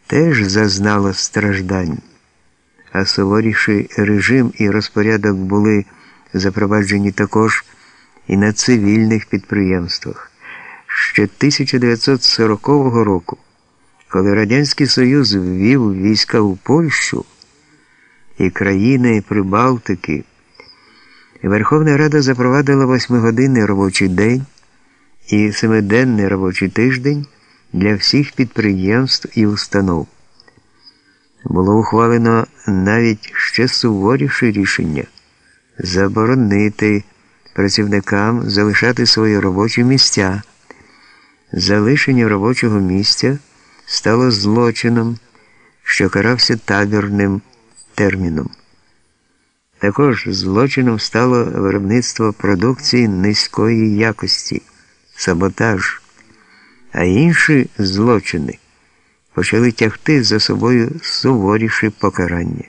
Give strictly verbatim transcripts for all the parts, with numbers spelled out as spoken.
теж зазнало страждань, а суворіший режим і розпорядок були запроваджені також і на цивільних підприємствах. Ще тисяча дев'ятсот сорокового року, коли Радянський Союз ввів війська у Польщу і країни Прибалтики, Верховна Рада запровадила восьмигодинний робочий день і семиденний робочий тиждень для всіх підприємств і установ. Було ухвалено навіть ще суворіше рішення – заборонити працівникам залишати свої робочі місця. Залишення робочого місця стало злочином, що карався табірним терміном. Також злочином стало виробництво продукції низької якості, саботаж, а інші злочини почали тягти за собою суворіші покарання.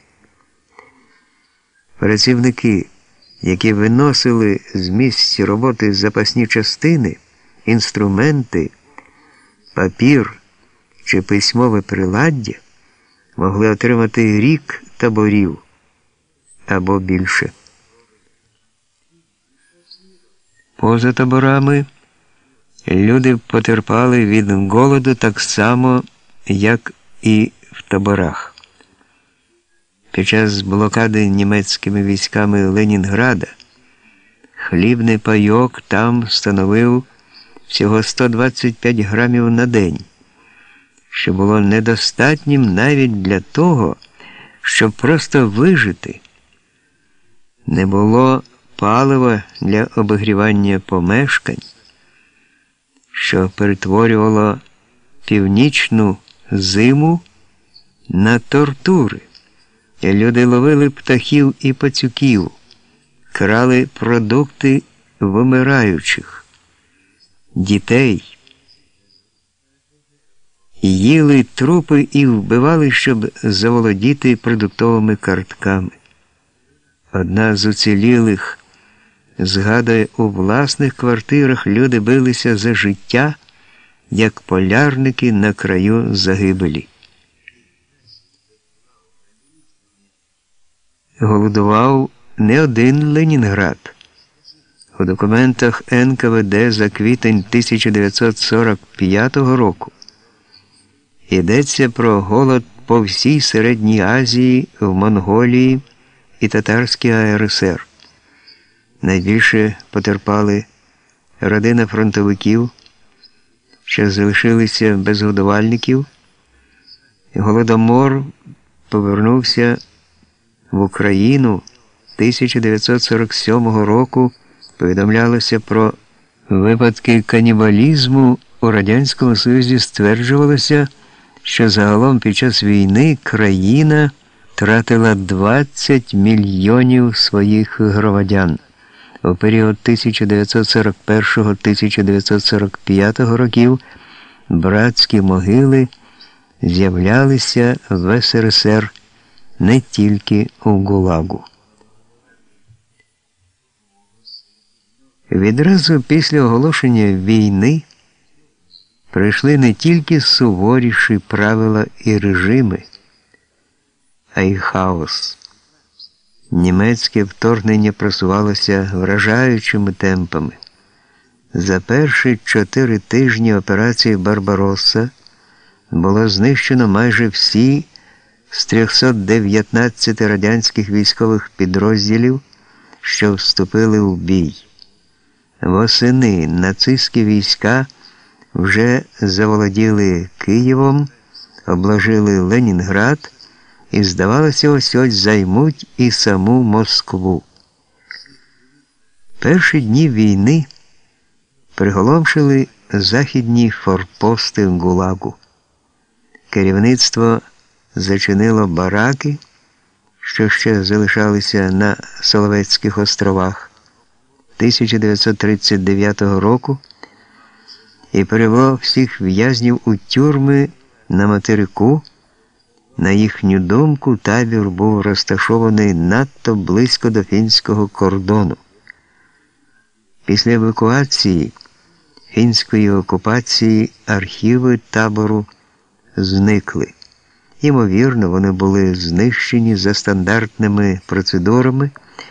Працівники, які виносили з місць роботи запасні частини, інструменти, папір чи письмове приладдя, могли отримати рік таборів або більше. Поза таборами люди потерпали від голоду так само, як і в таборах. Під час блокади німецькими військами Ленінграда хлібний пайок там становив всього сто двадцять п'ять грамів на день, що було недостатнім навіть для того, щоб просто вижити. Не було палива для обігрівання помешкань, що перетворювало північну зиму на тортури. Люди ловили птахів і пацюків, крали продукти вимираючих, дітей, їли трупи і вбивали, щоб заволодіти продуктовими картками. Одна з уцілілих згадує, у власних квартирах люди билися за життя, як полярники на краю загибелі. Голодував не один Ленінград. У документах ен ка ве де за квітень тисяча дев'ятсот сорок п'ятого року йдеться про голод по всій Середній Азії, в Монголії і Татарській а ер ес ер. Найбільше потерпали родина фронтовиків, що залишилися без годувальників. Голодомор повернувся в Україну тисяча дев'ятсот сорок сьомого року. Повідомлялося про випадки канібалізму. У Радянському Союзі стверджувалося, що загалом під час війни країна втратила двадцять мільйонів своїх громадян. У період тисяча дев'ятсот сорок першого - тисяча дев'ятсот сорок п'ятого років братські могили з'являлися в ес ер ес ер не тільки у ГУЛАГу. Відразу після оголошення війни прийшли не тільки суворіші правила і режими, а й хаос. Німецьке вторгнення просувалося вражаючими темпами. За перші чотири тижні операції «Барбаросса» було знищено майже всі з трьохсот дев'ятнадцяти радянських військових підрозділів, що вступили в бій. Восени нацистські війська вже заволоділи Києвом, обложили Ленінград і, здавалося, ось-ось займуть і саму Москву. Перші дні війни приголомшили західні форпости ГУЛАГу. Керівництво зачинило бараки, що ще залишалися на Соловецьких островах тисяча дев'ятсот тридцять дев'ятого року і перевело всіх в'язнів у тюрми на материку. На їхню думку, табір був розташований надто близько до фінського кордону. Після евакуації фінської окупації архіви табору зникли. Ймовірно, вони були знищені за стандартними процедурами,